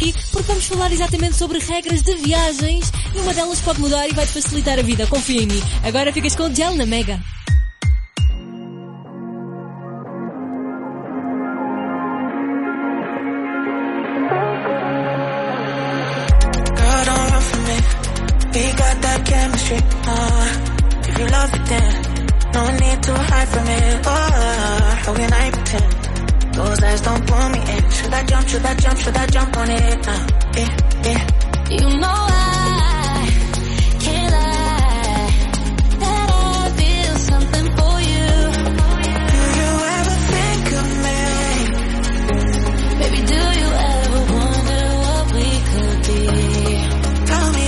aqui porque vamos falar exatamente sobre regras de viagens e uma delas pode mudar e vai-te facilitar a vida, confia em mim. Agora ficas com o Gel na Mega. We got that chemistry, if you love it then, no need to hide from it, how can I pretend, those eyes don't pull me in, should I jump on it, yeah. You know I can't lie, that I feel something for you. Do you ever think of me? Baby, do you ever wonder what we could be? Tell me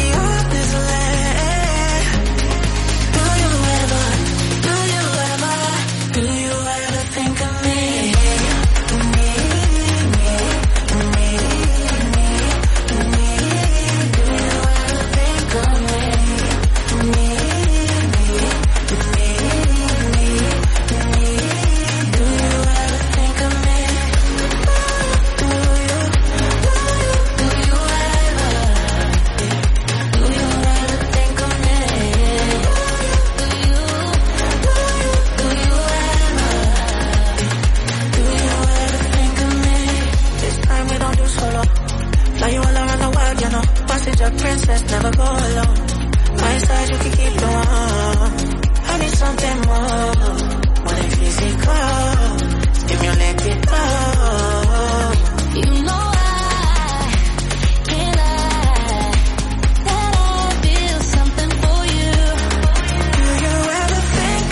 a princess, never go alone. My side you can keep the one. I need something more than physical. Stimulate it all. You know I can't lie, that I feel something for you. Do you ever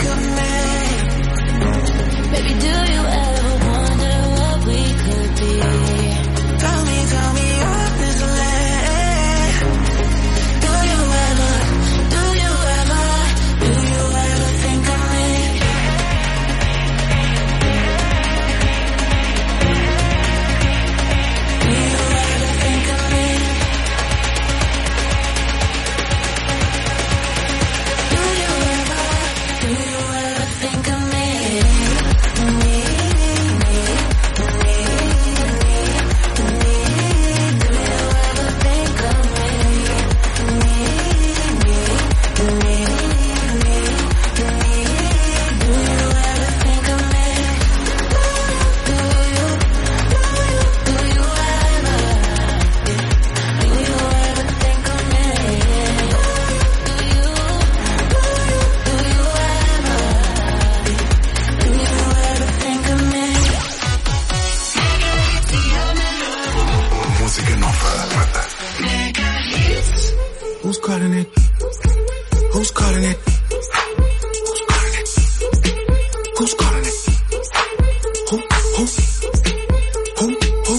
think of me? Baby, do you ever wonder what we could be? Tell me honestly. Who's calling it? Who's calling it? Who's calling it? Who's calling it? Who?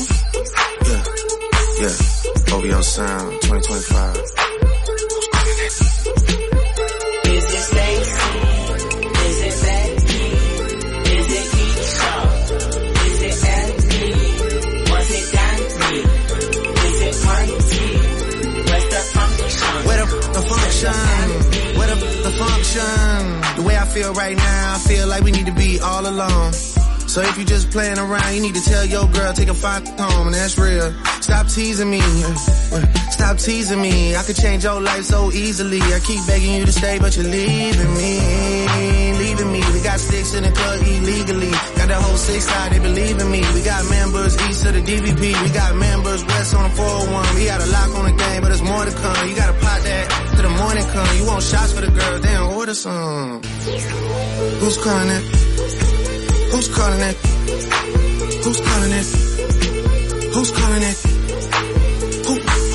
Yeah. OVO Sound 2025. Who's calling it? Is it Stacy? Is it Becky? Is it Keisha? Is it Anthony? Was it Danny? Is it Marty? Where's the function? Where the function? Where the function? The way I feel right now, I feel like we need to be all alone. So if you just playing around, you need to tell your girl, take a fine home, and that's real. Stop teasing me. Stop teasing me. I could change your life so easily. I keep begging you to stay, but you're leaving me. Leaving me. We got sticks in the club illegally. Got the whole 6 side, they believe in me. We got members east of the DVP. We got members west on the 401. We got a lock on the game, but there's more to come. You gotta pot that till the morning come. You want shots for the girls, then order some. Who's calling it? Who's calling it? Who's calling it? Who's calling it? Who?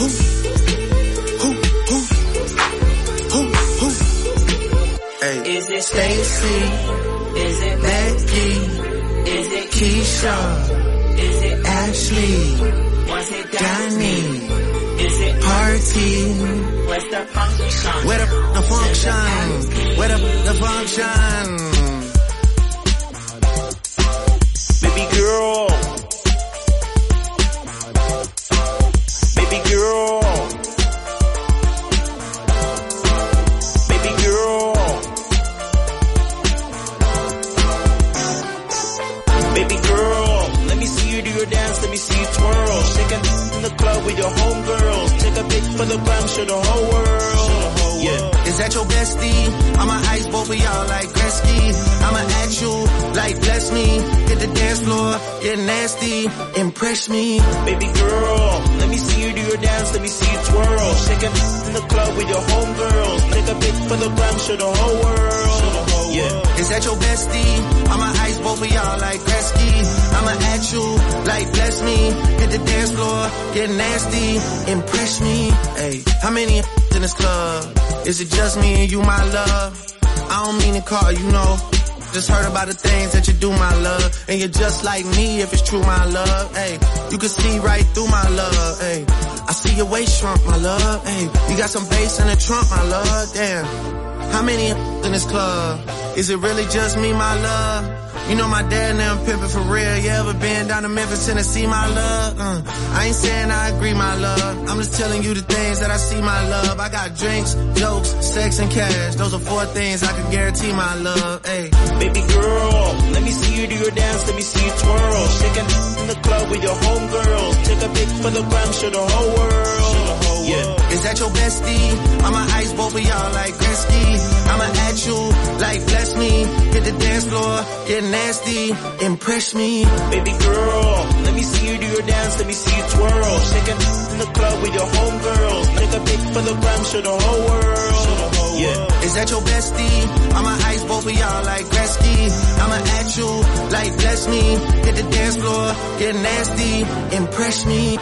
Hey. Is it Stacy? Is it Becky? Is it Keisha? Is it Ashley? Was it Danny? Is it Party? Where's the function? Where the function? Where the function? Baby girl. Baby girl. Baby girl. Baby girl. Let me see you do your dance. Let me see you twirl. Shaking in the club with your homegirls. Take a pic for the gram, show the whole world. Yeah. Is that your bestie? I'ma ice both of y'all like Gretzky. I'ma at you like bless me. Hit the dance floor, get nasty, impress me. Baby girl, let me see you do your dance, let me see you twirl. Shake it in the club with your homegirls. Take a pic for the gram, show the whole world. Yeah. Is that your bestie? I'ma ice both of y'all like Gretzky. I'ma at you like bless me. Hit the dance floor, get nasty, impress me. Hey, how many in this club? Is it just me and you, my love? I don't mean to call you, know. Just heard about the things that you do, my love. And you're just like me if it's true, my love. Hey, you can see right through my love. Hey, I see your waist shrunk, my love. Hey, you got some bass in the trunk, my love. Damn, how many in this club? Is it really just me, my love? You know my dad now pimpin' for real. You ever been down to Memphis, Tennessee, my love? I ain't saying I agree, my love. I'm just telling you the things that I see, my love. I got drinks, jokes, sex, and cash. Those are 4 things I can guarantee, my love. Hey, baby girl, let me see you do your dance, let me see you twirl. Shaking in the club with your homegirls. Take a pic for the gram, show the whole world. Yeah. Is that your bestie? I'ma ice both of y'all like Gretzky. I'ma at you like bless me. Hit the dance floor, get nasty, impress me. Baby girl, let me see you do your dance, let me see you twirl. Shaking in the club with your homegirls. Take a pic for the gram, show the whole world. Yeah. Is that your bestie? I'ma ice both of y'all like Gretzky. I'ma at you like bless me. Hit the dance floor, get nasty, impress me.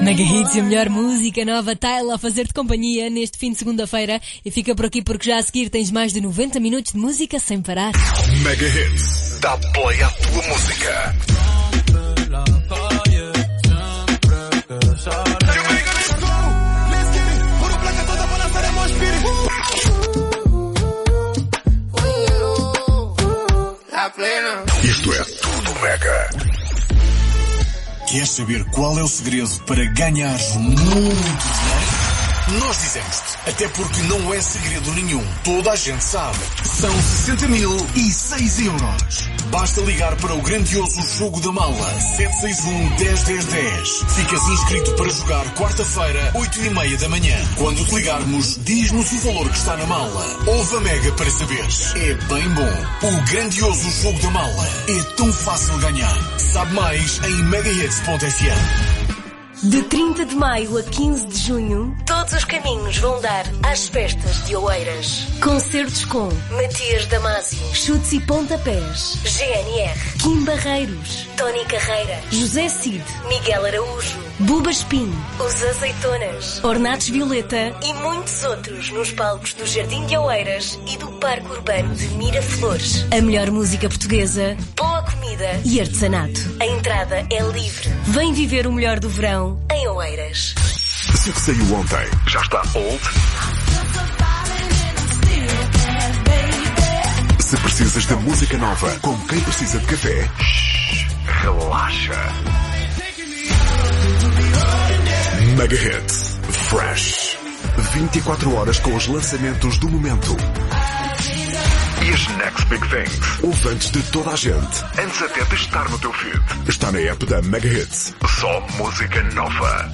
Mega Hits e a melhor música nova, Tile a fazer-te companhia neste fim de segunda-feira. E fica por aqui porque já a seguir tens mais de 90 minutos de música sem parar. Mega Hits, dá play à tua música. Isto é tudo Mega. Queres saber qual é o segredo para ganhares muito dinheiro? Nós dizemos-te, até porque não é segredo nenhum, toda a gente sabe. São 60.006 euros. Basta ligar para o grandioso Jogo da Mala, 761-101010. Ficas inscrito para jogar quarta-feira, 8h30 da manhã. Quando te ligarmos, diz-nos o valor que está na mala. Ouve a Mega para saberes. É bem bom. O grandioso Jogo da Mala é tão fácil ganhar. Sabe mais em megahits.fm. De 30 de maio a 15 de junho, todos os caminhos vão dar às festas de Oeiras. Concertos com Matias Damasio, Chutes e Pontapés, GNR, Kim Barreiros, Tony Carreira, José Cid, Miguel Araújo, Buba Espinho, Os Azeitonas, Ornatos Violeta e muitos outros nos palcos do Jardim de Oeiras e do Parque Urbano de Miraflores. A melhor música portuguesa, boa comida e artesanato. A entrada é livre. Vem viver o melhor do verão em Oeiras. Se o que saiu ontem já está old, se precisas de música nova como quem precisa de café, relaxa. Mega Hits Fresh, 24 horas com os lançamentos do momento e as next big things. Ouve antes de toda a gente, antes até de estar no teu feed. Está na app da Mega Hits. Só música nova.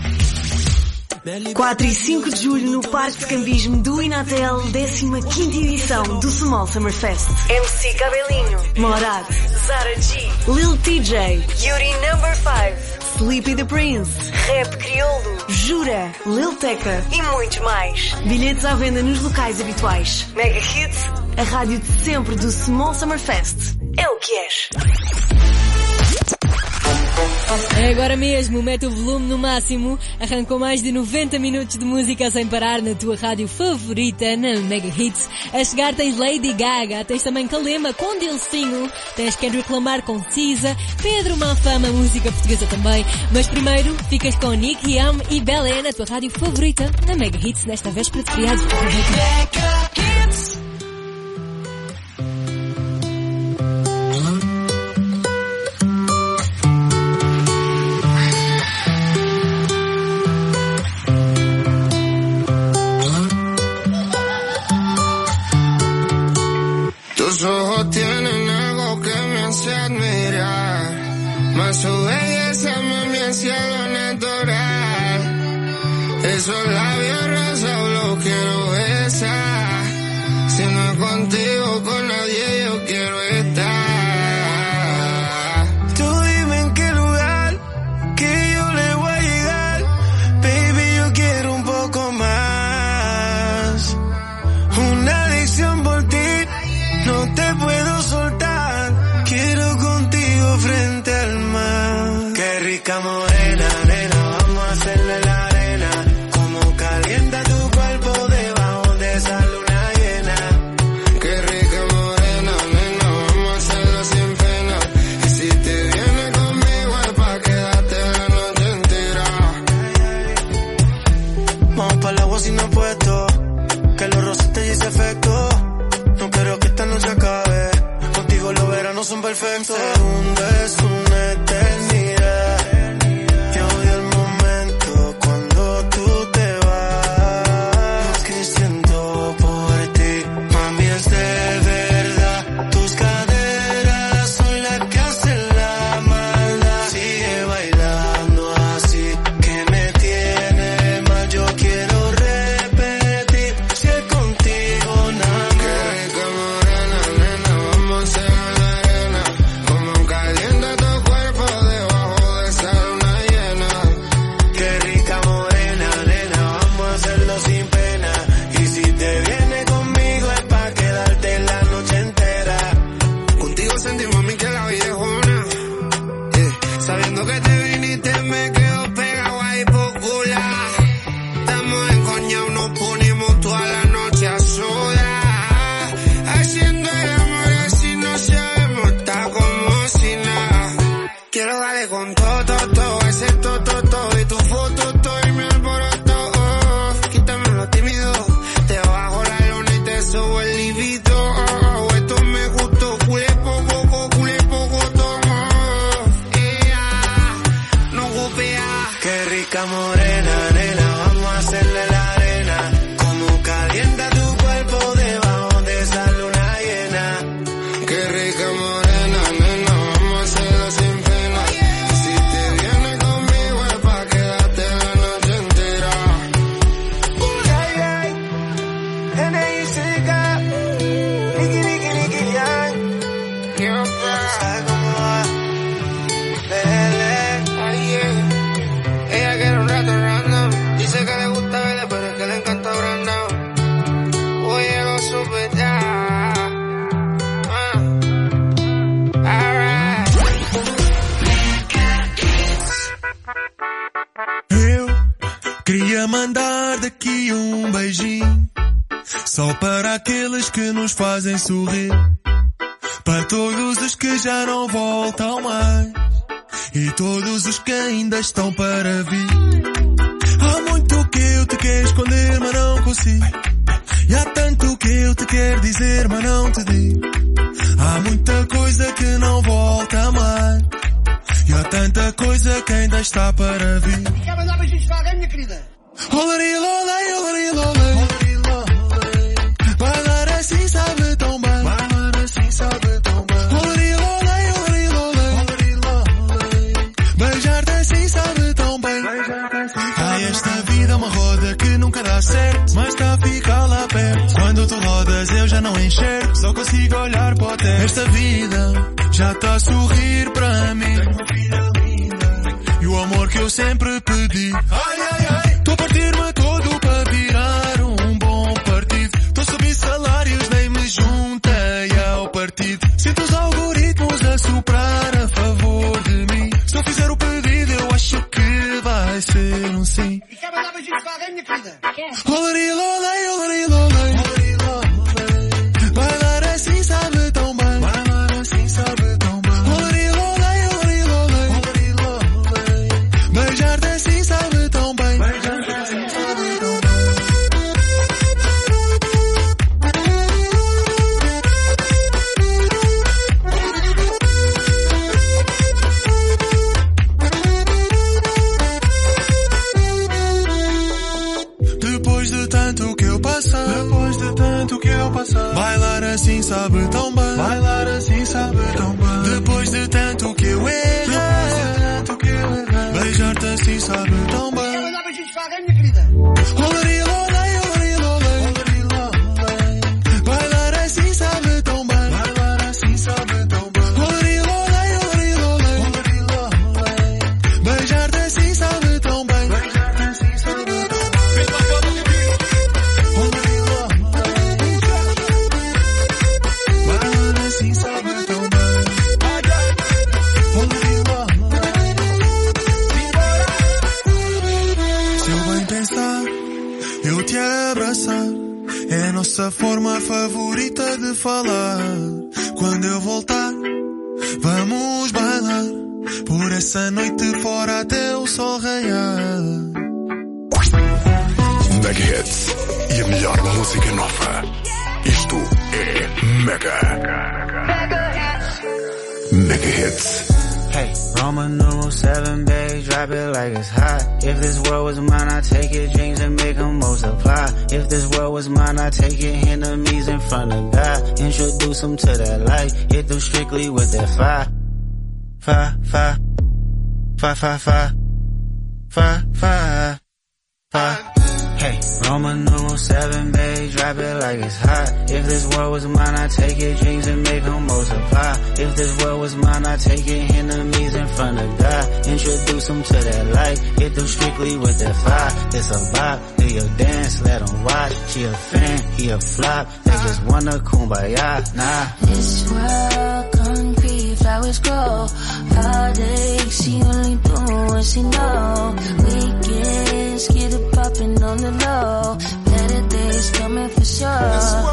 4 e 5 de julho no Parque de Cambismo do Inatel, 15ª edição do Small Summer Fest. MC Cabelinho, Morad, Zara G, Lil TJ, Yuri No. 5, Sleepy the Prince, Rap Crioulo, Jura, Lil Tecca e muitos mais. Bilhetes à venda nos locais habituais. Mega Hits, a rádio de sempre do Small Summer Fest. É o que és. É agora mesmo, mete o volume no máximo. Arrancou mais de 90 minutos de música sem parar na tua rádio favorita, na Mega Hits. A chegar tens Lady Gaga, tens também Kalema com Dilcinho, tens Kendrick Lamar com Cisa, Pedro Manfama, música portuguesa também. Mas primeiro ficas com Nicky Jam e Belé na tua rádio favorita, na Mega Hits, nesta véspera de feriado. Mega Hits. Tus ojos tienen algo que me hace admirar, mas su belleza me hace natural. Esos labios rosas los quiero besar, si no es contigo con nadie yo quiero estar. Tú dime en qué lugar que yo le voy a llegar, baby yo quiero un poco más, una adicción por ti. No te puedo soltar, quiero contigo frente al mar. Qué rica morena, nena, vamos a hacerle la arena. Como calienta tu cuerpo debajo de esa luna llena. Qué rica morena, nena, vamos a hacerlo sin pena. Y si te vienes conmigo es pa' quedarte la noche entera. Vamos para el agua sin apuesto, que los rosas te hice efecto. No quiero que esta noche acabe, contigo los veranos son perfectos. Un segundo es una eternidad, yo odio el momento cuando tú te vas. Lo que siento por ti, mami, es de verdad. Tus caderas son las que hacen la maldad. Sigue bailando así, que me tiene mal. Yo quiero repetir, si es contigo nada más. Morena, nena, vamos a hacer la arena. Como calienta tu Só para aqueles que nos fazem sorrir, para todos os que já não voltam mais e todos os que ainda estão para vir. Há muito que eu te quero esconder, mas não consigo. E há tanto que eu te quero dizer, mas não te digo. Há muita coisa que não volta mais e há tanta coisa que ainda está para vir. Quer mandar beijinhos para alguém, minha querida? Olari, lolei, olari, lolei. Bailar assim sabe tão bem. Bailar assim sabe tão bem. Olari, lolei, olari, lolei. Beijar-te assim sabe tão bem. Ai, esta vida é uma roda que nunca dá certo, mas está a ficar lá perto. Quando tu rodas eu já não enxergo, só consigo olhar para o teto. Esta vida já está a sorrir para mim. Tenho uma vida linda e o amor que eu sempre pedi. Ai, ai, ai. Estou a partir-me todo para virar um bom partido. Estou a subir salários, nem me juntei ao partido. Sinto os algoritmos a soprar a favor de mim. Se eu fizer o pedido eu acho que vai ser um sim. E quer mandar beijinhos para alguém, minha querida? Olari, lolei, olari, lolei. Bailar assim sabe tão bem. Bailar assim sabe tão bem. Olari, lolei, olari, lolei. Beijar-te assim sabe tão bem. Beijar-te assim sabe tão bem. Depois de tanto que eu passar, bailar assim sabe tão bem. Bailar assim sabe tão bem. Depois de tanto que eu errar, beijar-te assim sabe tão bem. Quer mandar beijinhos para alguém, minha querida? Olari, lolei, olari, lolei. Bailar assim sabe tão bem. Bailar assim sabe tão bem. Olari, lolei, olari, lolei. Beijar-te assim sabe tão bem. Beijar-te assim sabe tão bem. Eu te abraçar é a nossa forma favorita de falar. Quando eu voltar, vamos bailar por essa noite fora até o sol raiar. Mega Hits e a melhor música nova. Isto é Mega Hits. Hey, Roman numeral 7, babe, drop it like it's hot. If this world was mine, I'd take your dreams and make them multiply. If this world was mine, I'd take your enemies in front of God. Introduce them to that light, hit them strictly with that fire. Fire, fire, fire, fire, fire, fire, fire, fire. Hey, Roman numeral 7, babe, drop it like it's hot. If this world was mine, I'd take your dreams and make them multiply. If this world was mine, I'd take your enemies in front of God. Introduce them to that light, hit them strictly with that fire. It's a bop, do your dance, let them watch. She a fan, he a flop, they just wanna kumbaya, nah. This world concrete, flowers grow. Heartache, she only doing what she know. Weekends, get it poppin' on the low. Better days coming for sure.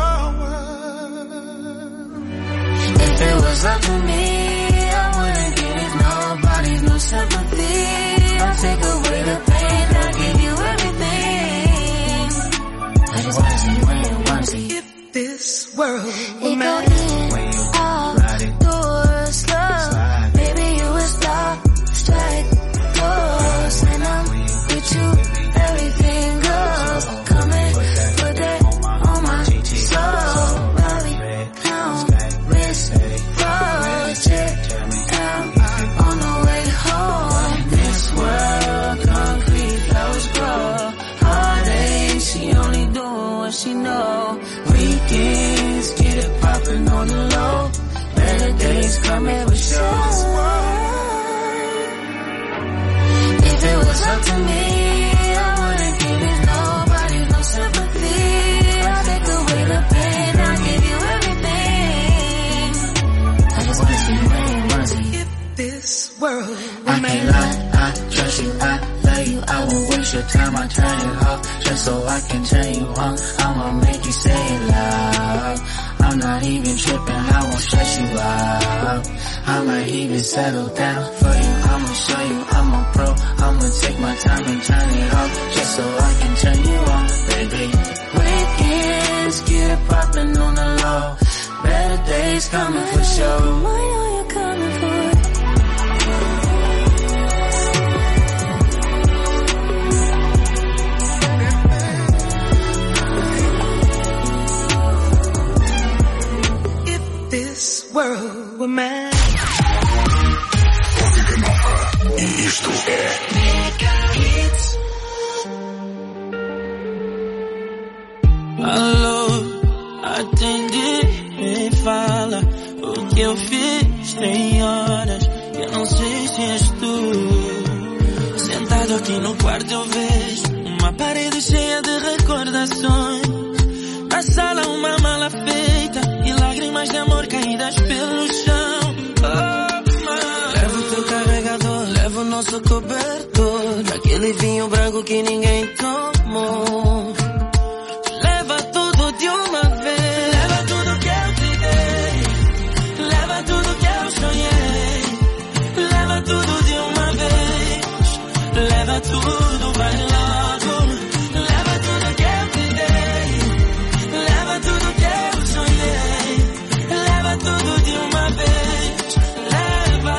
If it was up to me, I wouldn't give nobody no sympathy. I'll take away the pain, I'll give you everything. I just wanna see when you wanna see. If this world were mine, all doors slow. Baby, you would stop, strike, pose, and I'm with you. Everything goes. Come and put that on my soul. Rally, clown, wrist, project. I'm on the way home. This world, concrete, flowers grow. Heartache, she only doing what she know. Weekends, get it poppin' on the low. Better days coming for sure. If it was up to me, this world. I can't lie, I trust you, I love you. you, I won't waste your time, I turn it off just so I can turn you on. I'ma make you say it loud. I'm not even tripping, I won't stress you out. I might even settle down for you, I'ma show you I'm a pro. I'ma take my time and turn it off just so I can turn you on, baby. Weekends, get it poppin' on the low. Better days coming for sure. I know you're coming for it. If this world were mine. Música nova. E isto é Mega Hits. Alô, atende. Me fala o que eu fiz, tem horas, eu não sei se és tu. Sentado aqui no quarto eu vejo uma parede cheia de recordações. Na sala uma mala feita e lágrimas de amor caídas pelo chão. Leva o teu carregador, leva o nosso cobertor, aquele vinho branco que ninguém tomou. Leva tudo de uma vez. Tudo de uma vez, leva tudo, vai logo. Leva tudo que eu te dei, leva tudo que eu sonhei. Leva tudo de uma vez, leva,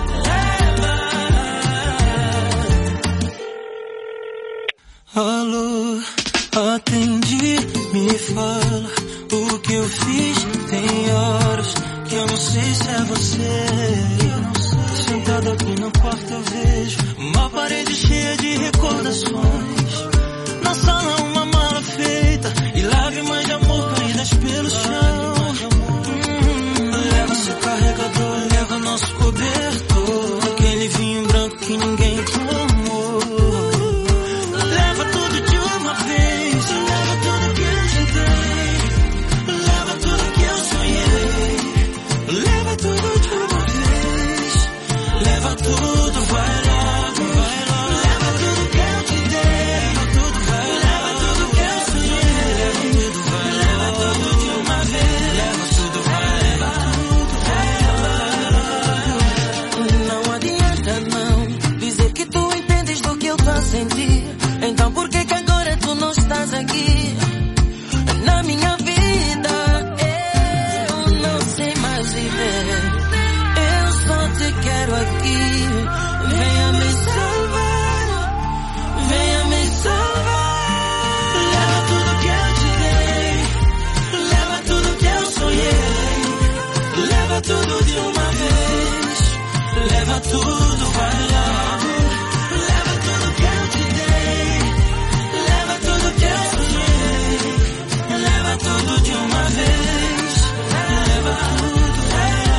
leva. Alô, atendi, me fala o que eu fiz. Tem horas que eu não sei se é você. Sentado aqui no quarto eu vejo uma parede cheia de recordações. Na sala uma mala feita e lágrimas de amor caídas pelo chão. Leva seu carregador, leva nosso cobertor, aquele vinho branco que ninguém tomou. Leva tudo de uma vez, leva tudo que eu te dei, leva tudo que eu sonhei. Leva tudo de uma vez. Leva tudo, vai logo, vai logo. Leva tudo que eu te dei, leva tudo, vai logo. Leva tudo que eu sonhei, leva tudo, vai logo. Leva tudo de uma vez, leva tudo, vai logo. Não adianta não dizer que tu entendes do que eu tô a sentir. Então por que agora tu não estás aqui na minha vida? Eu não sei mais viver. Eu só te quero aqui. Venha me salvar, venha me salvar. Leva tudo que eu te dei, leva tudo que eu sonhei. Leva tudo de uma vez, leva tudo, vai logo. Leva tudo que eu te dei, leva tudo que eu sonhei. Leva tudo de uma vez, leva tudo, vai logo.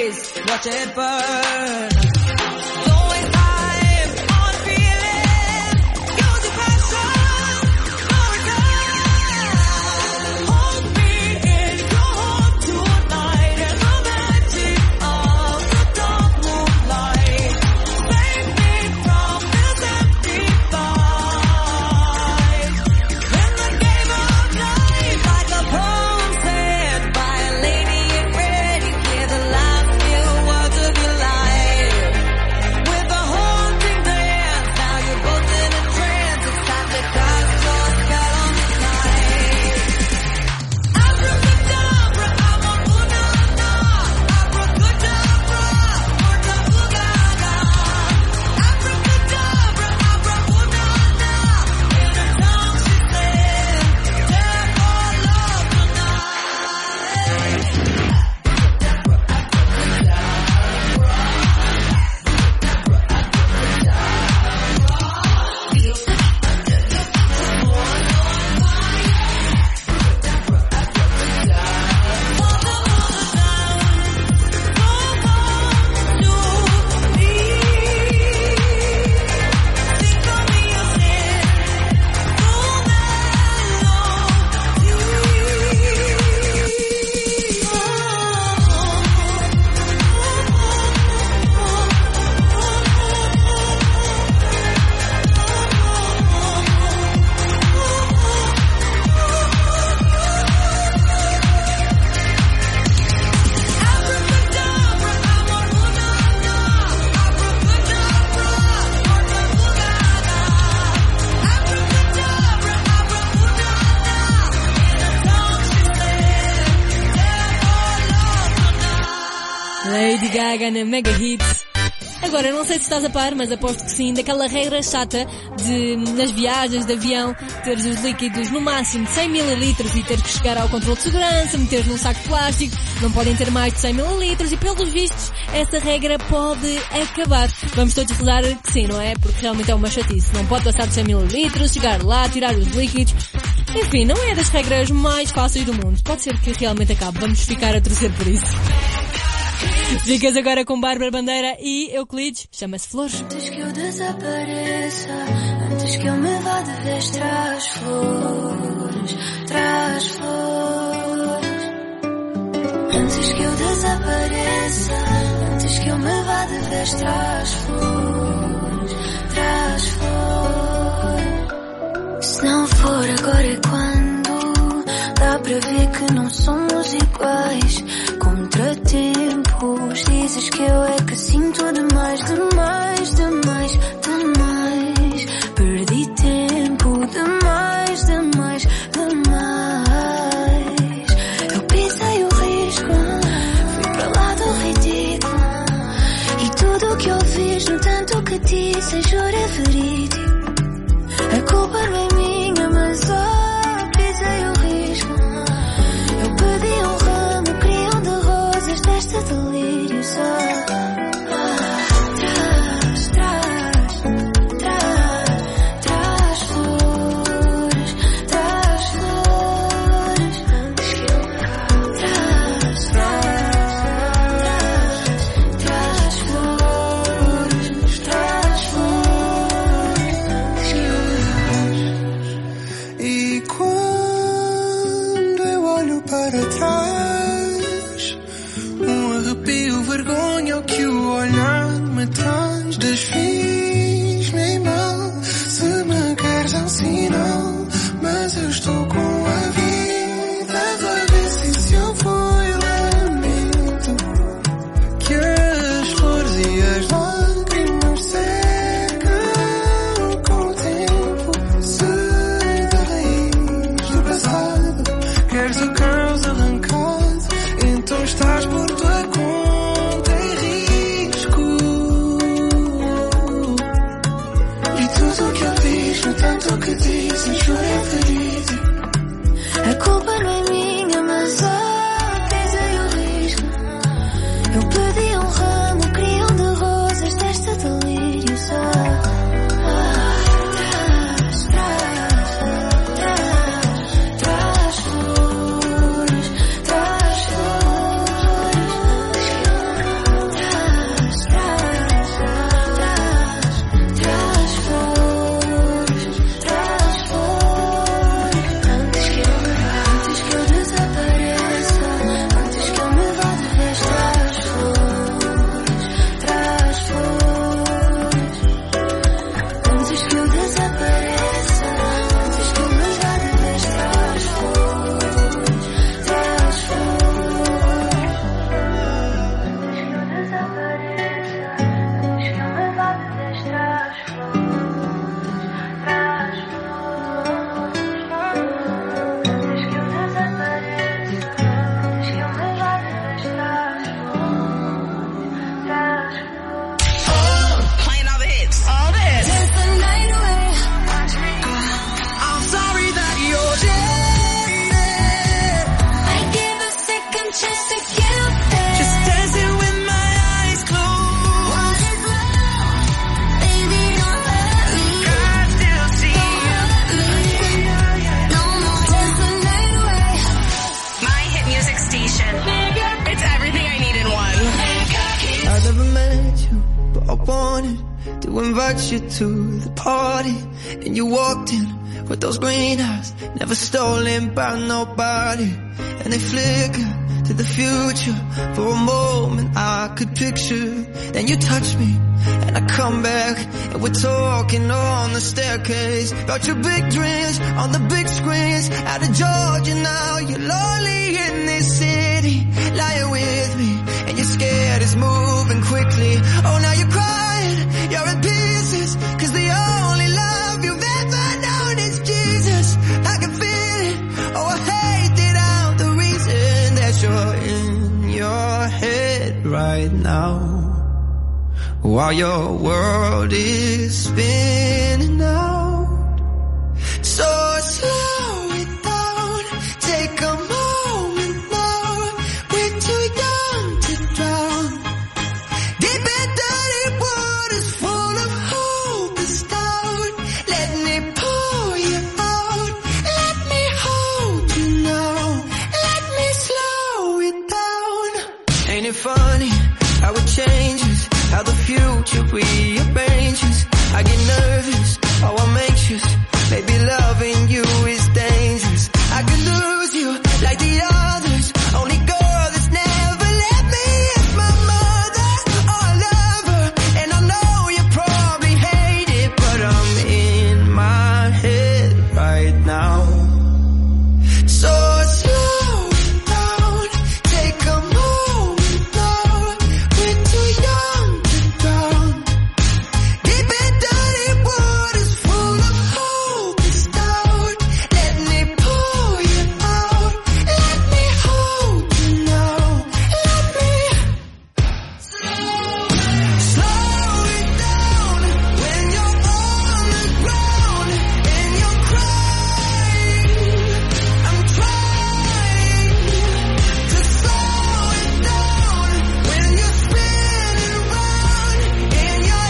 face, watch it burn. Don't waste time on feeling, use your passion, no return. Hold me in your heart tonight, and the magic of the dark moonlight. Save me from this empty fight. In the game of life, like a poem said by a lady in red, you hear the last few words of your life. With a haunting dance, now you're both in a trance. It's time to cast your spell on the night. Abracadabra, abracadabra, abracadabra, abracadabra, abracadabra, abracadabra. In the tongue she said, "Take our love Lady Gaga na Mega Hits. Agora, não sei se estás a par, mas aposto que sim, daquela regra chata de, nas viagens de avião, teres os líquidos no máximo de 100 ml e ter que chegar ao controle de segurança, meteres num saco de plástico, não podem ter mais de 100 ml e, pelos vistos, essa regra pode acabar. Vamos todos rezar que sim, não é? Porque realmente é uma chatice. Não pode passar de 100 ml, chegar lá, tirar os líquidos. Enfim, não é das regras mais fáceis do mundo. Pode ser que realmente acabe. Vamos ficar a torcer por isso. Ficas agora com Bárbara Bandeira e Euclides, chama-se Flores. Antes que eu desapareça, antes que eu me vá de vez, traz flores, traz flores. Antes que eu desapareça, antes que eu me vá de vez, traz flores, traz flores. Se não for agora é quando, dá para ver que não somos iguais. Contratempos, dizes que eu é que sinto demais, demais, demais, demais. Perdi tempo, demais, demais, demais. Eu pisei o risco, fui para lá do ridículo. E tudo o que eu fiz, no tanto que disse, juro é verídico. A culpa não é minha, mas pisei o risco. Eu pedi um ramo, criam de rosas deste delírio só. Traz, traz, traz, traz flores, traz flores. Antes que eu me vá, traz, traz, traz, traz flores, traz flores. Antes que eu me vá. invite you to the party, and you walked in with those green eyes, never stolen by nobody, and they flicker to the future. For a moment I could picture. Then you touch me and I come back, and we're talking on the staircase about your big dreams on the big screens. Out of Georgia now, you're lonely in this city, lying with me, and you're scared it's moving quickly. Oh, now you're crying, you're in pieces, 'cause the only love you've ever known is Jesus. I can feel it, oh I hate it out, the reason that you're in your head right now, while your world is spinning out. So slow it down, take a moment now, we're too young to drown. Deep in dirty waters full of hope is down. Let me pull you out, let me hold you now, let me slow it down. Ain't it funny how it changes, how the future rearranges? I get nervous, oh I'm anxious, maybe loving you is dangerous. I could lose you like the others, only girl that's never let me is my mother. Oh I love her, and I know you probably hate it, but I'm in my head right now. So slow down, take a moment now, we're too young to drown. Deep in dirty waters full of hope is down. Let me pull you out, let me hold you now, let me slow it down. When you're on the ground and you're crying, I'm trying to slow it down. When you're spinning around in your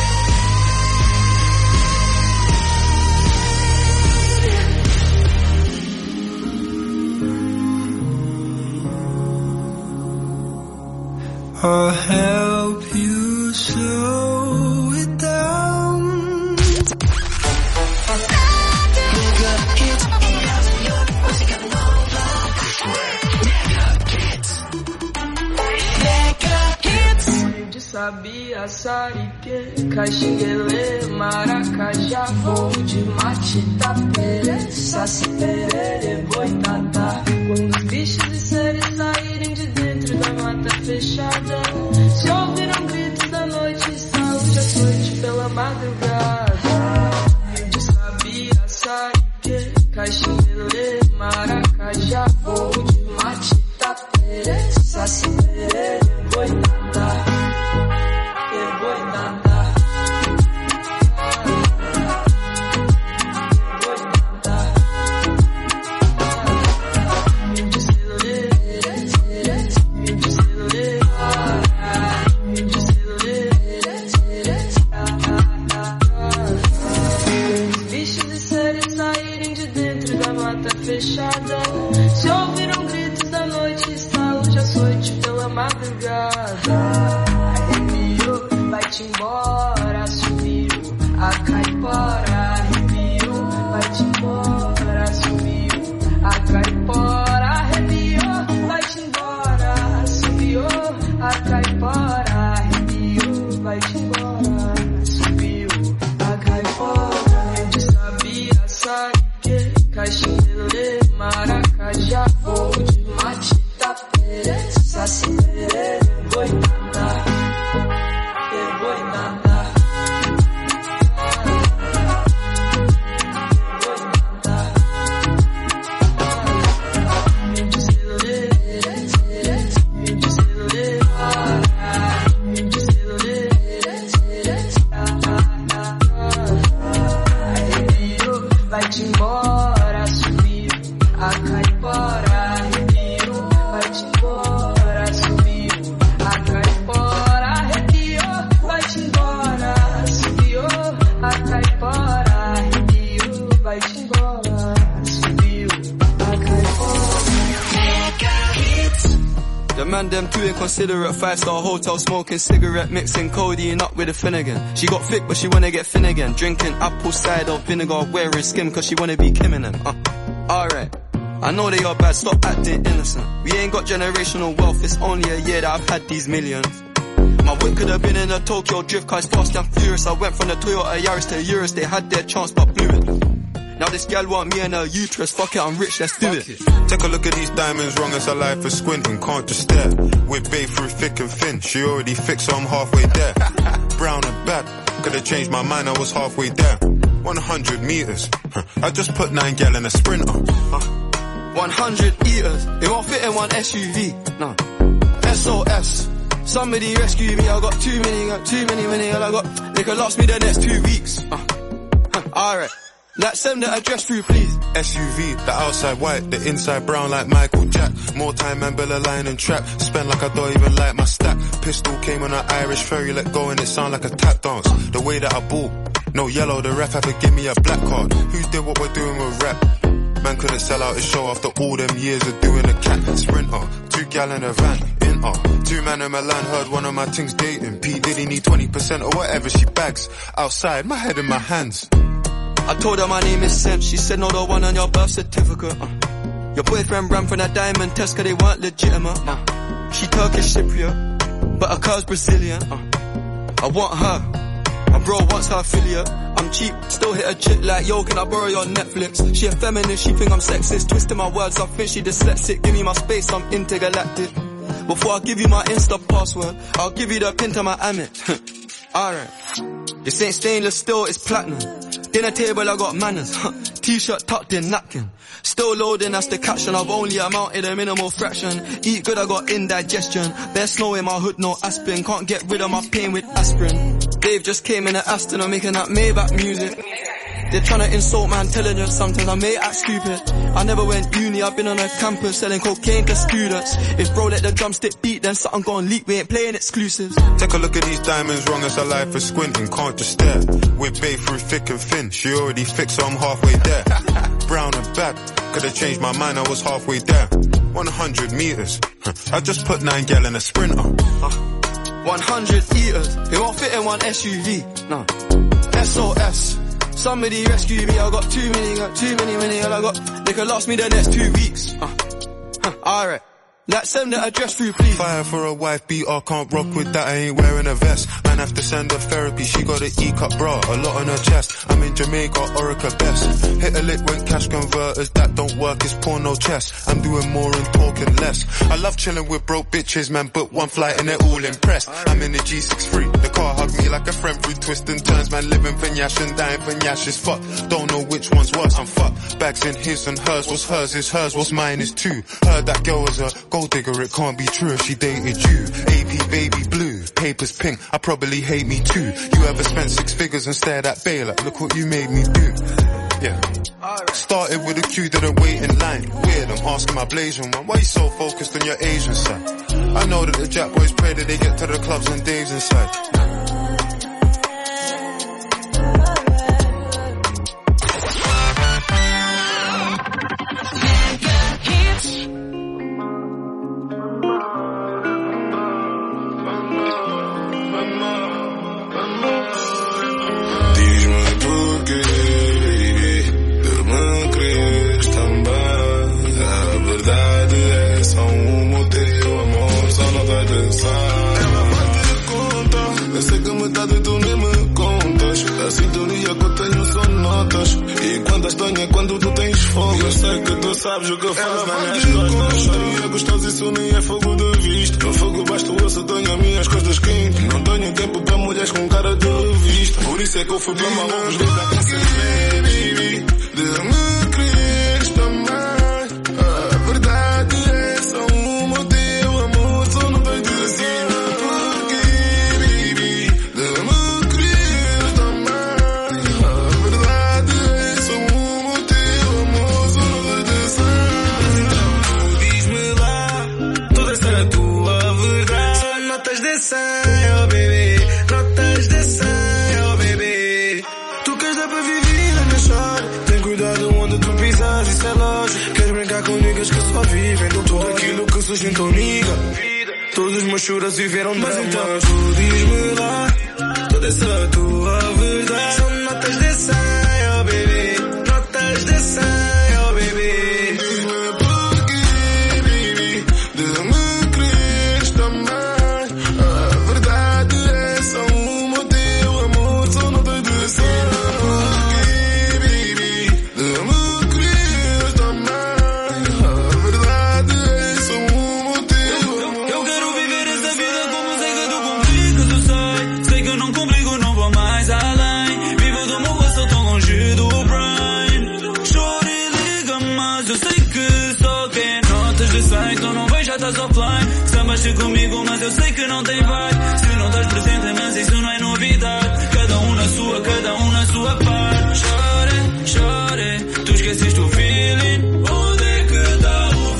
head, I'll help you slow it down. De sabia, sarique, caxinguelê, maracajá, voo de mate, tapere, saci, perere, boitatá. Quando os bichos e seres saírem de dentro da mata fechada, se ouviram gritos da noite, hoje à noite pela madrugada. De sabia, sarique, caxinguelê, maracajá, voo de mate, tapere, saci, perere, boitatá. Fechada, se ouviram gritos da noite, estalo de açoite pela madrugada. Arrepio, vai-te embora, sumiu a caipora. Arrepio, vai-te embora, sumiu a caipora. Arrepio, vai-te embora, sumiu a caipora. Arrepio, vai-te embora, sumiu a caipora. De sabia, sabe caxinguelê, maracajá, voo de mate, tapere, saci, perere, boitatá, boitatá. them too inconsiderate. 5-star hotel smoking cigarette, mixing codeine up with a Finnegan. She got thick but she wanna get thin again. Drinking apple cider vinegar, wearing skim cause she wanna be Kim and them. Alright, I know they are bad, stop acting innocent. We ain't got generational wealth, it's only a year that I've had these millions. My whip could have been in a Tokyo drift car, it's fast and furious. I went from the Toyota Yaris to Urus, they had their chance but blew it. Now this gal want me and her uterus, fuck it, I'm rich, let's do it. Take a look at these diamonds, wrong as a life for squinting, can't just stare. With babe through thick and thin, she already fixed so I'm halfway there. Brown and bad, could've changed my mind, I was halfway there. 100 meters, I just put 9 gal in a Sprinter. 100 eaters, it won't fit in one SUV, no. SOS, somebody rescue me, I got too many, all I got, they could last me the next 2 weeks. Alright. Let's send the address through, please. SUV, the outside white, the inside brown like Michael Jack. More time and Bella line and trap. Spend like I don't even like my stack. Pistol came on an Irish ferry, let go and it sound like a tap dance. The way that I bought, no yellow, the ref had to give me a black card. Who did what we're doing with rap? Man couldn't sell out his show after all them years of doing a cat. Sprinter, 2 gal in a van, in 2 man in Milan, heard one of my things dating. P Diddy need 20% or whatever she bags. Outside, my head in my hands. I told her my name is Sem, she said no, the one on your birth certificate. Your boyfriend ran from that diamond test cause they weren't legitimate. She Turkish Cypriot, but her car's Brazilian. I want her, my bro wants her affiliate. I'm cheap, still hit a chick like, yo, can I borrow your Netflix? She a feminist, she think I'm sexist, twisting my words, I think she dyslexic. Give me my space, I'm intergalactic. Before I give you my Insta password, I'll give you the pin to my Amex. Alright, this ain't stainless steel, it's platinum. Dinner table, I got manners. T-shirt tucked in, napkin. Still loading, that's the caption. I've only amounted a minimal fraction. Eat good, I got indigestion. There's snow in my hood, no aspirin. Can't get rid of my pain with aspirin. Dave just came in at Aston, I'm making that Maybach music. They're trying to insult my intelligence, sometimes I may act stupid. I never went uni, I've been on a campus selling cocaine to students. If bro let the drumstick beat, then something gon' leak, we ain't playing exclusives. Take a look at these diamonds, wrong as a life for squinting, can't just stare. With babe through thick and thin, she already fixed so I'm halfway there. Brown and bad, could've changed my mind, I was halfway there. 100 meters, I just put 9 gal in a Sprinter. 100 eaters, it won't fit in one SUV, no. SOS, somebody rescue me, I got too many, all I got, they could last me the next 2 weeks. Alright. Let's send the address through, please. Fire for a wife beater, can't rock with that, I ain't wearing a vest. Man have to send her therapy, she got an E-cup bra, a lot on her chest. I'm in Jamaica, Orica best. Hit a lick when cash converters, that don't work, it's porno chess. I'm doing more and talking less. I love chilling with broke bitches, man, book one flight and they're all impressed. I'm in the G63, the car hugged me like a friend through twists and turns, man, living for Nyash and dying for Nyash is fuck. Don't know which one's worse, I'm fucked. Bags in his and hers, what's hers is hers, what's mine is too. Heard that girl was a gold digger, it can't be true if she dated you. AP baby blue, papers pink, I probably hate me too. You ever spent 6 figures and stared at Bay like, look what you made me do. Yeah. Started with a queue, didn't wait in line. Weird, I'm asking my Blasian one, why you so focused on your Asian side? I know that the Jack boys pray that they get to the clubs and Dave's inside. Eu sei que metade tu nem me contas. A sintonia que eu tenho são notas. E quando estranho é quando tu tens fogo. Eu sei que tu sabes o que eu faço nas minhas costas. E é gostoso, isso nem é fogo de vista. No fogo basta o osso, tenho as minhas costas quentes. Não tenho tempo para mulheres com cara de revista. Por isso é que eu fui para malucos desde a princesa. Baby, de me quereres também. A verdade é só uma, o teu amor só não tem de ser. Oh baby, notas de 100, oh baby. Tu queres dar para viver na minha história. Tem cuidado onde tu pisas, isso é lógico. Queres brincar com niggas que só vivem de tudo aquilo que se juntou, niga. Todos os meus choros viveram dramas. Mas então tu diz-me lá, toda essa tua verdade. São notas de 100, oh baby. Notas de 100, oh baby. Diz-me porquê, baby, de me quereres também. A verdade é só uma, o teu amor são notas de 100. Porquê, baby, de me quereres também. A verdade é só uma, o teu amor. Eu quero viver essa vida como sei que tu complicas, eu sei. Sei que eu não complico, não vou mais além. Vivo do meu gosto tão longe do brain. Choro e liga, mas eu sei que só quem notas de 100. Tu não vais, já estás offline. Sambaste comigo, mas eu sei que não tem vibe. Se não estás presente, mas isso não é novidade. Cada um na sua parte. Chore, chore, tu esqueceste o feeling. Onde é que tá o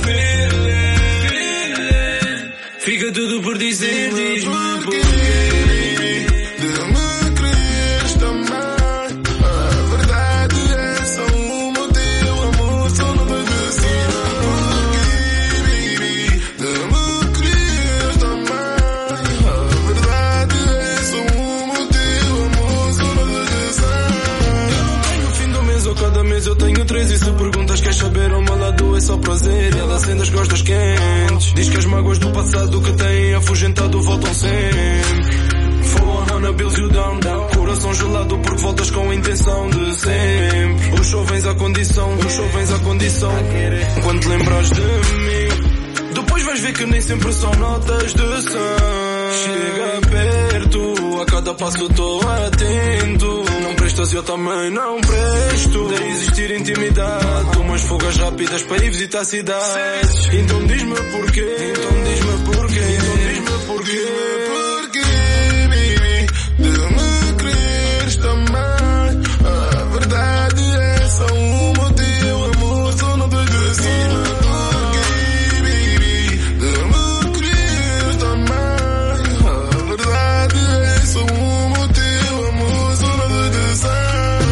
feeling? Fica tudo por dizer, diz-me porquê. De me quereres também. A verdade é só uma, o teu amor só não vai descer. Porquê, baby, de me quereres também. A verdade é só uma, o teu amor só não vai descer. Eu não tenho fim do mês ou cada mês eu tenho 3. E se perguntas queres saber o meu lado é só prazer. E ela acende as costas quentes. Diz que as mágoas do passado que têm afugentado voltam sempre. 400 bills you down, down. Coração gelado porque voltas com a intenção de sempre. O show vens à condição, o show vens à condição. Quando te lembras de mim, depois vais ver que nem sempre são notas de 100. Chega perto, a cada passo tô atento. Não prestas e eu também não presto. Deve existir intimidade, umas fugas rápidas para ir visitar cidades. Então diz-me porquê, então diz-me porquê, então diz-me porquê. Porquê, baby, de me quereres também. A verdade é só uma, o teu amor só não vai descer. Porquê, baby, de me quereres também. A verdade é só uma, o teu amor só não vai descer.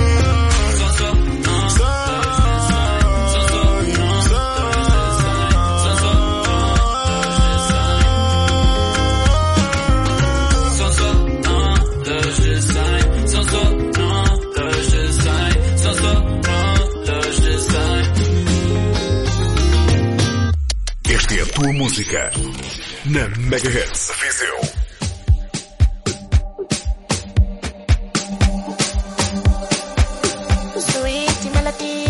Esta é a tua música na Megahits Viseu. Sweet melody.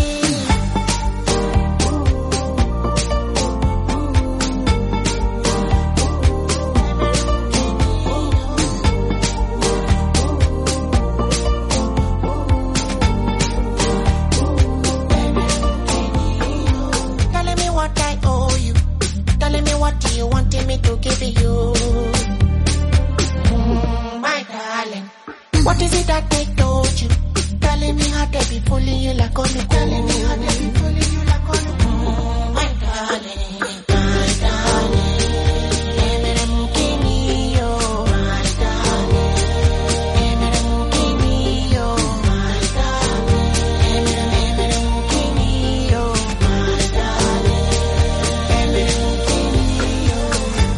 Telling me what I owe you. Telling me what you wanted me to give you. My darling, what is it that they told you? Telling me how they be fooling you like on me. Telling me how they be fooling you like on me. My darling, my darling. Emere mukini yo, my darling. Emere mukini yo, my darling. Emere mukini yo, my darling. Emere mukini yo.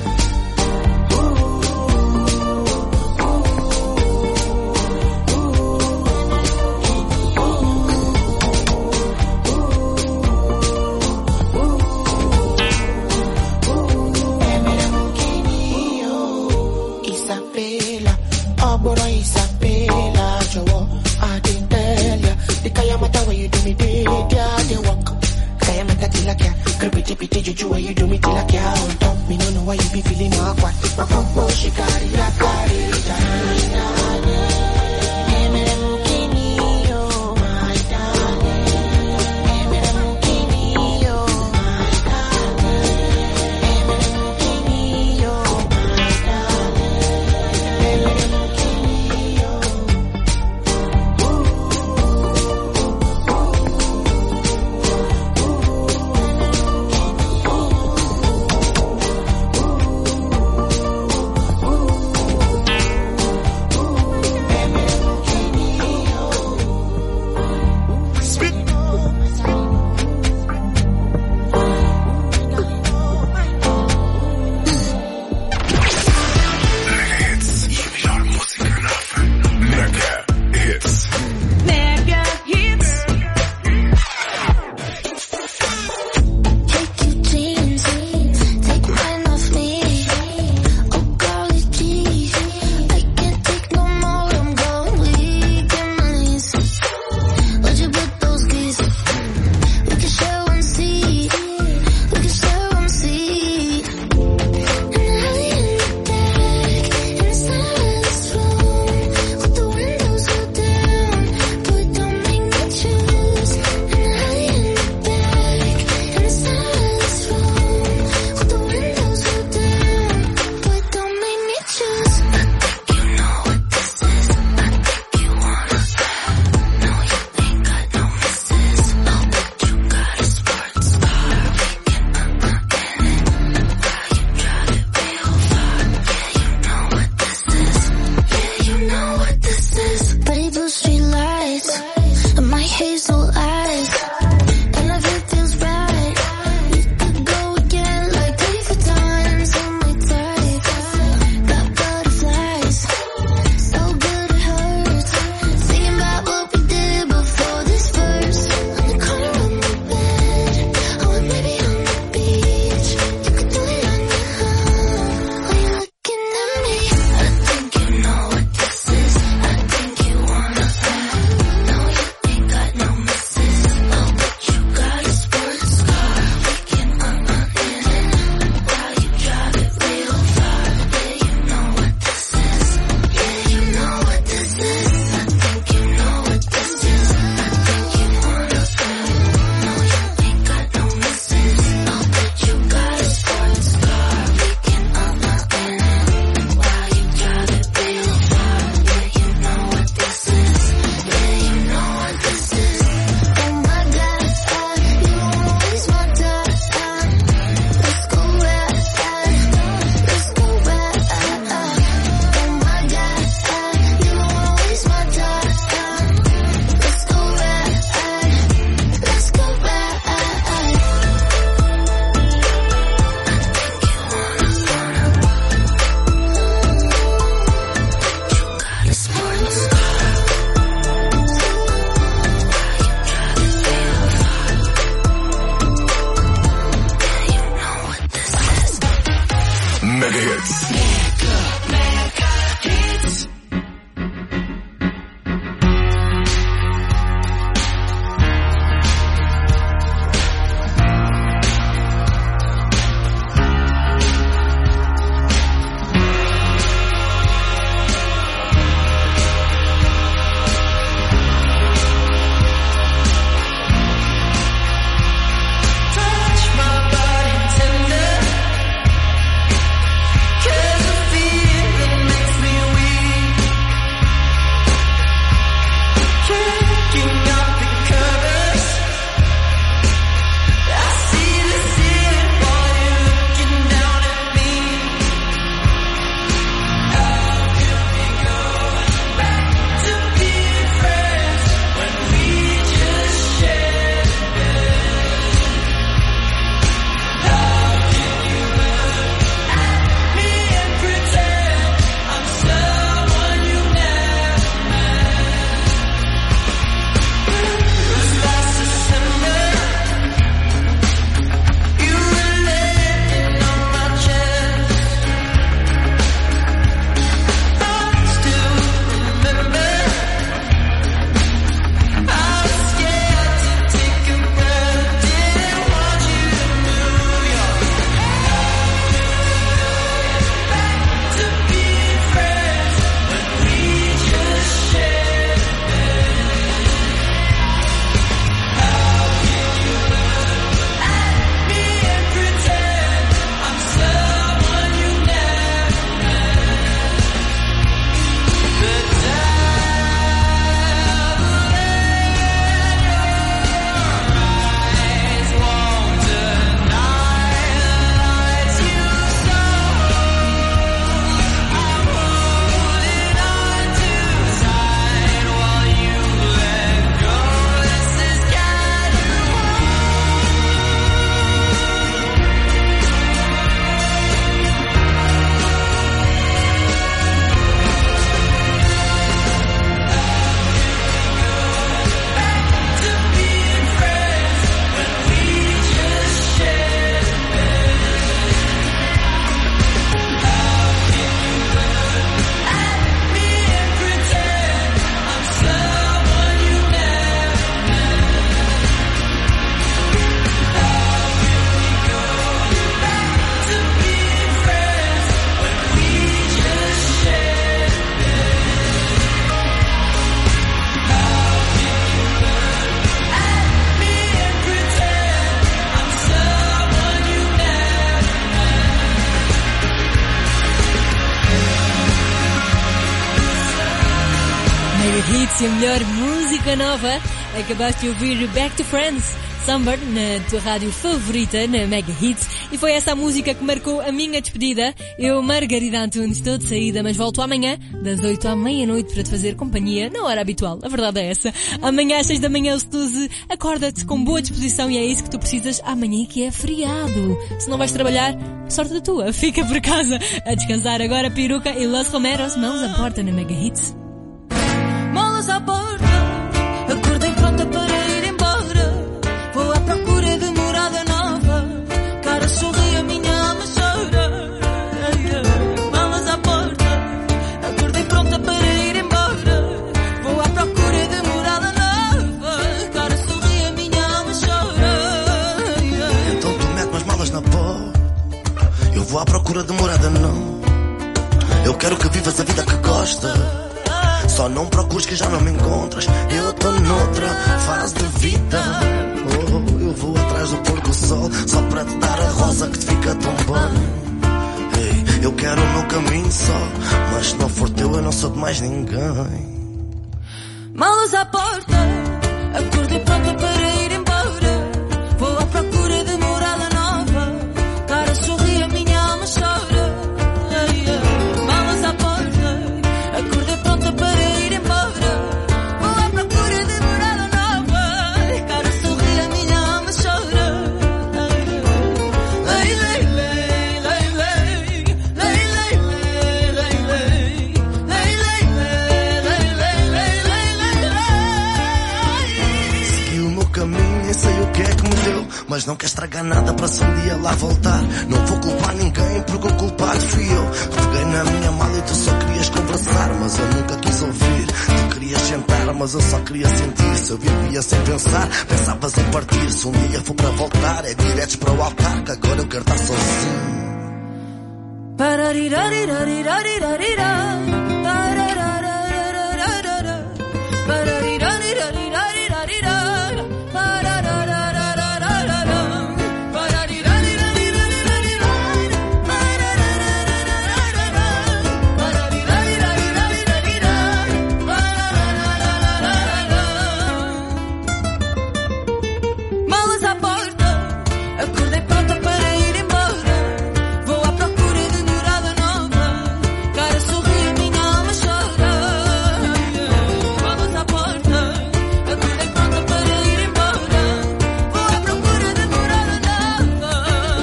Isabella, Oboro Isabella, Jowo, I didn't tell ya. The Kayamata where you do me did ya, they walk. Kayamata tilakya, creepy pity juju where you do me tilakya. On top, me no know why you be feeling awkward. My pump, she carry ya, carry ya. Emere mukini yo, my darling. Emere mukini yo, my darling. Emere mukini yo, my darling. Emere mukini yo. sucesso e a melhor música nova. Acabaste de ouvir Back to Friends, Summer, na tua rádio favorita, na Mega Hits, e foi essa a música que marcou a minha despedida. Eu, Margarida Antunes, estou de saída, mas volto amanhã, das 8 à meia-noite, para te fazer companhia, na hora habitual, a verdade é essa. Amanhã às 6 da manhã, o Stuze, acorda-te com boa disposição e é isso que tu precisas amanhã, que é feriado. Se não vais trabalhar, sorte da tua, fica por casa a descansar. Agora Peruca e Los Romeros, mãos à porta na Mega Hits. Malas à porta, acordei pronta para ir embora. Vou à procura de morada nova. Cara sorri, a minha alma chora. Malas à porta, acordei pronta para ir embora. Vou à procura de morada nova. Cara sorri, a minha alma chora. Então tu mete umas malas na porta. Eu vou à procura de morada não. Eu quero que vivas a vida que gosta. Só não procures que já não me encontras. Eu tô noutra fase de vida. Oh, eu vou atrás do pôr do sol só para te dar a rosa que te fica tão bem. Ei, eu quero o meu caminho só, mas se não for teu eu não sou de mais ninguém. Malas à porta, acordei pronta para ir embora. Vou à procura de morada nova. Cara sorri, a minha alma chora. Malas à porta, acordei pronta para ir embora. Vou à procura de morada nova. Cara sorri, a minha alma chora. Lei, lei, lei, lei, lei. Lei, lei, lei, lei, lei. Lei, lei, lei, lei, lei, lei, lei. Segui o meu caminho e sei o que é que me deu, mas não quer estragar nada para se um dia lá voltar. Não vou culpar ninguém porque o culpado fui eu. Peguei na minha mala e tu só querias conversar, mas eu nunca quis ouvir. Tu querias sentar, mas eu só queria sentir. Se eu vivia sem pensar, pensavas em partir. Se um dia for para voltar, é diretos para o altar, que agora eu quero estar sozinho. Malas à porta, acordei pronta para ir embora. Vou à procura de morada nova. Cara sorri, a minha alma chora. Malas à porta, acordei pronta para ir embora. Vou à procura de morada nova.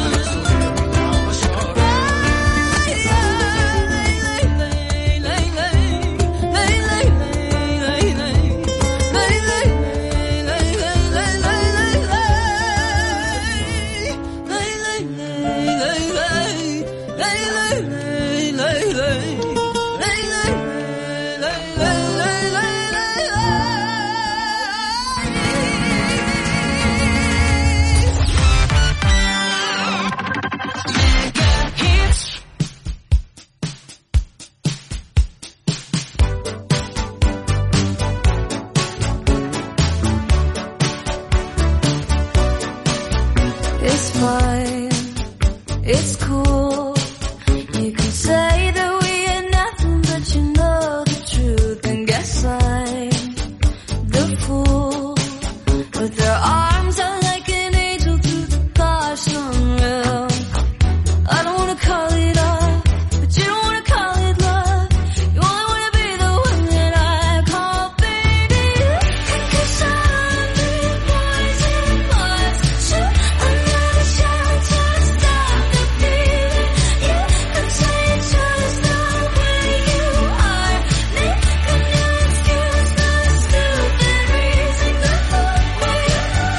It's fine, it's cool. You can say that we ain't nothing, but you know the truth. And guess I'm the fool. With her arms out like an angel through the gosh unreal. I don't wanna call it love, but you don't wanna call it love. You only wanna be the one that I call baby. Cause I'm the poison hearts. Shoot another shot to stop the feeling. You can say just the way you are. Make a new excuse, not a stupid reason to hurt me.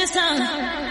cabeça.